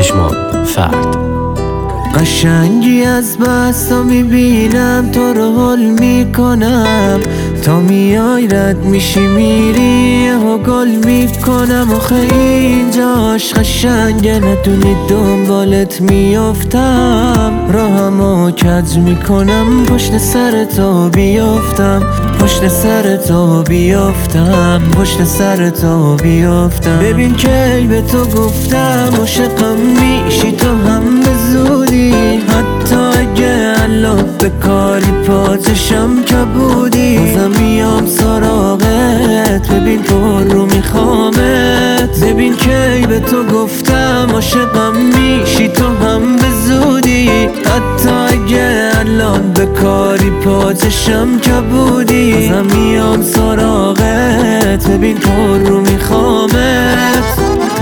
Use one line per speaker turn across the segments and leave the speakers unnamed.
پشمان فرد.
قشنگی از بس تا میبینم تو رو حل میکنم، تا میای رد میشی میری و گل میکنم. آخه اینجاش قشنگه ندونی دنبالت میافتم، راهمو کج میکنم پشت سر تو بیافتم، پشت سر تو بیافتم، پشت سر تو بیافتم. ببین کی به تو گفتم عاشقم میشی تو هم به زودی، حتی اگه الان به کاری پاتشم کبودی، بازم میام سراغت. ببین پر رو میخوامت، ببین کی به تو گفتم عاشقم میشی تو هم به زودی، حتی اگه الان به کاری پاتشم کبودی، بازم میام سراغت. ببین پر رو میخوامت.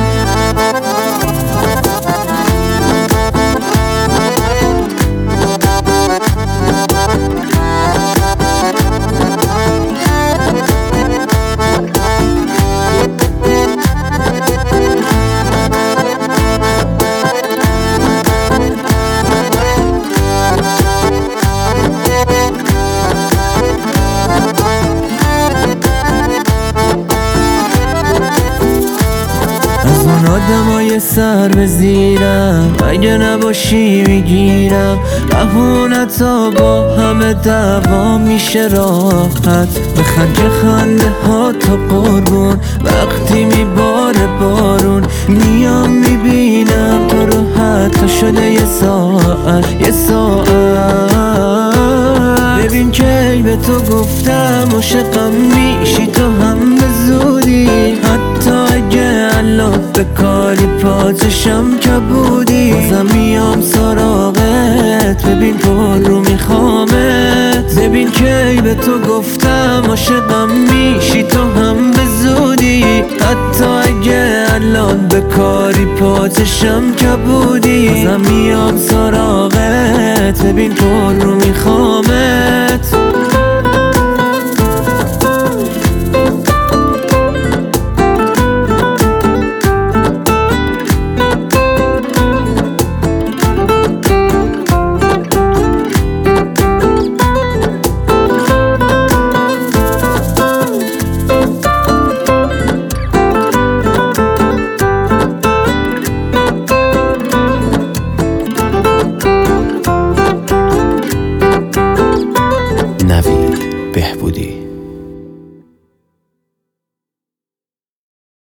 از اون آدمای سر به زیرم اگه نباشی میگیرم، اهونتا با همه دعوا میشه راحت. به خرج خنده ها تا قربون وقتی میباره بارون، میام میبینم تو رو حتی شده یه ساعت، یه ساعت. ببین کی به تو گفتم عاشقم میشی تو هم به زودی، حتی اگه الان به کاری پاتشم کبودی، بازم میام سراغت. ببین پر رو میخوامت، ببین کی به تو گفتم عاشقم میشی تو هم به زودی، حتی اگه الان به کاری پاتشم کبودی، بازم میام سراغت. ببین پر رو میخوامت.